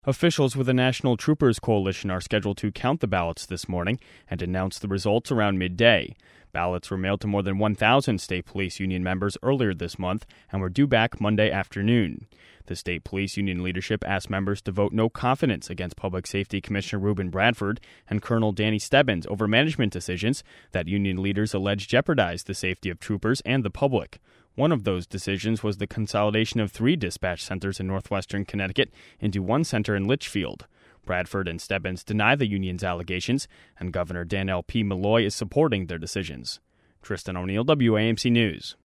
Officials with the National Troopers Coalition are scheduled to count the ballots this morning and announce the results around midday. Ballots were mailed to more than 1,000 state police union members earlier this month and were due back Monday afternoon. The state police union leadership asked members to vote no confidence against Public Safety Commissioner Ruben Bradford and Colonel Danny Stebbins over management decisions that union leaders allege jeopardized the safety of troopers and the public. One of those decisions was the consolidation of 3 dispatch centers in northwestern Connecticut into one center in Litchfield. Bradford and Stebbins deny the union's allegations, and Governor Dannell P. Malloy is supporting their decisions. Tristan O'Neill, WAMC News.